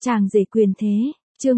Chàng rể quyền thế, chương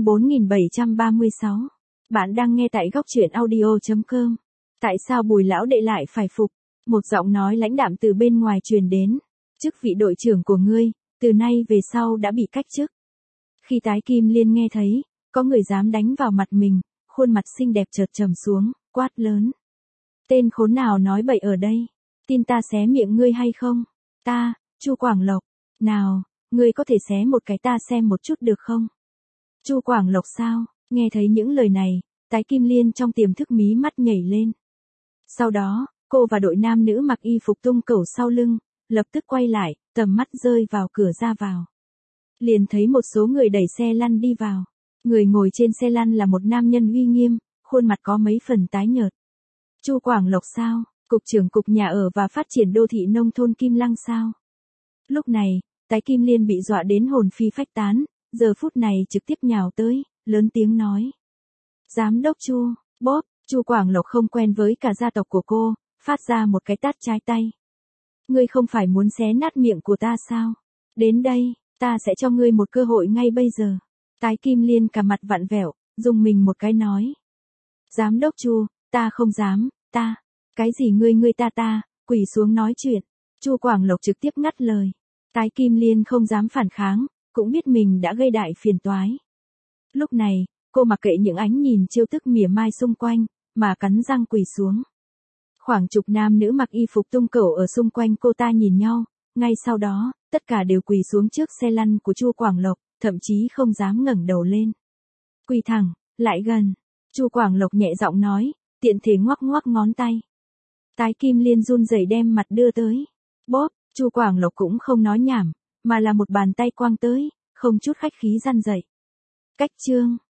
4736. Bạn đang nghe tại góc truyện audio.com. Tại sao Bùi lão đệ lại phải phục? Một giọng nói lãnh đạm từ bên ngoài truyền đến. Chức vị đội trưởng của ngươi, từ nay về sau đã bị cách chức. Khi Tái Kim Liên nghe thấy, có người dám đánh vào mặt mình, khuôn mặt xinh đẹp chợt trầm xuống, quát lớn. Tên khốn nào nói bậy ở đây? Tin ta xé miệng ngươi hay không? Ta, Chu Quảng Lộc. Nào, ngươi có thể xé một cái ta xem một chút được không? Chu Quảng Lộc sao? Nghe thấy những lời này, Tái Kim Liên trong tiềm thức mí mắt nhảy lên. Sau đó, cô và đội nam nữ mặc y phục tung cẩu sau lưng, lập tức quay lại, tầm mắt rơi vào cửa ra vào. Liền thấy một số người đẩy xe lăn đi vào. Người ngồi trên xe lăn là một nam nhân uy nghiêm, khuôn mặt có mấy phần tái nhợt. Chu Quảng Lộc sao? Cục trưởng Cục Nhà ở và Phát triển Đô thị Nông thôn Kim Lăng sao? Lúc này, Tái Kim Liên bị dọa đến hồn phi phách tán, giờ phút này trực tiếp nhào tới, lớn tiếng nói. Giám đốc Chu, bóp, Chu Quảng Lộc không quen với cả gia tộc của cô, phát ra một cái tát trái tay. Ngươi không phải muốn xé nát miệng của ta sao? Đến đây, ta sẽ cho ngươi một cơ hội ngay bây giờ. Tái Kim Liên cả mặt vặn vẹo, dùng mình một cái nói. Giám đốc Chu, ta không dám, cái gì ngươi ta, quỳ xuống nói chuyện. Chu Quảng Lộc trực tiếp ngắt lời. Tái Kim Liên không dám phản kháng, cũng biết mình đã gây đại phiền toái. Lúc này, cô mặc kệ những ánh nhìn trêu tức mỉa mai xung quanh, mà cắn răng quỳ xuống. Khoảng chục nam nữ mặc y phục tung cẩu ở xung quanh cô ta nhìn nhau, ngay sau đó, tất cả đều quỳ xuống trước xe lăn của Chu Quảng Lộc, thậm chí không dám ngẩng đầu lên. Quỳ thẳng, lại gần. Chu Quảng Lộc nhẹ giọng nói, tiện thể ngoắc ngoắc ngón tay. Tái Kim Liên run rẩy đem mặt đưa tới. Bóp, Chu Quảng Lộc cũng không nói nhảm, mà là một bàn tay quăng tới, không chút khách khí răn dậy. Cách chương.